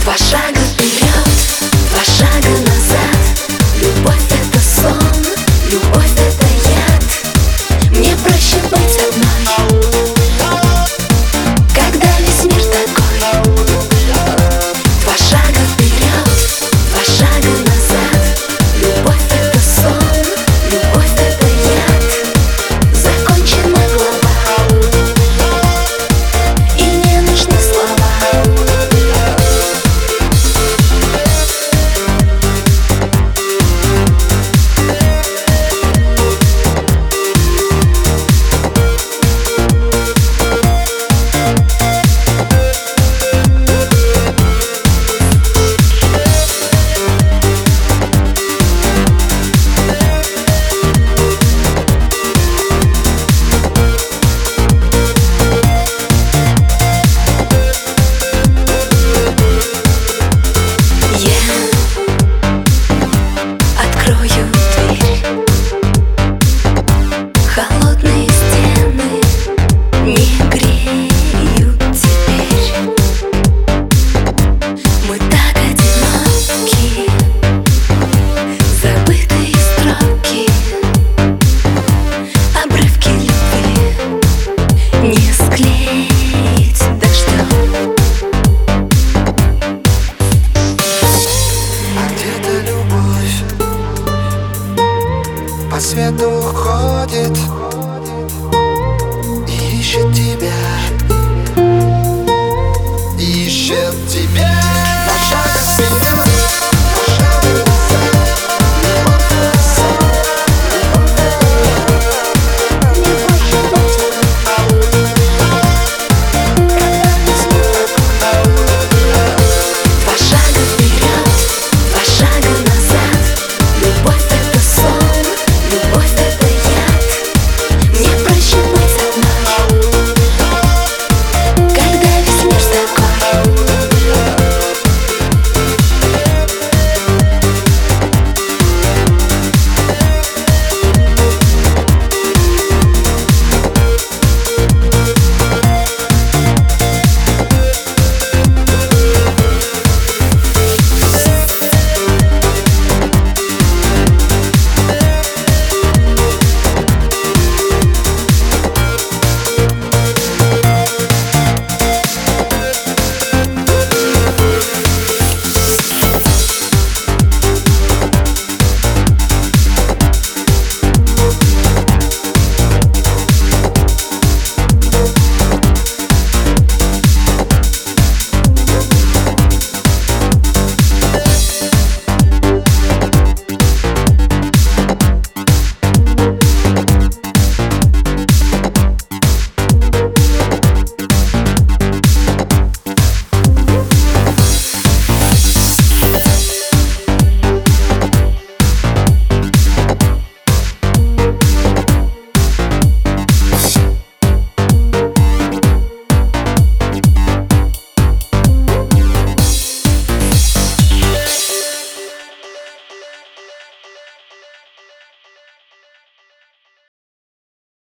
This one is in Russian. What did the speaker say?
Два шага вперед, два шага назад. Любовь — это сон, любовь — это яд. Мне проще быть одной, когда весь мир такой. Два шага вперед, два шага назад. Любовь — это сон, любовь — это яд. Закончена глава, и не нужны слова. Холодные стены не греют теперь. Мы так одиноки, забытые строки, обрывки любви не склеить дождем. А где-то любовь по свету ходит и ищет тебя, ищет тебя.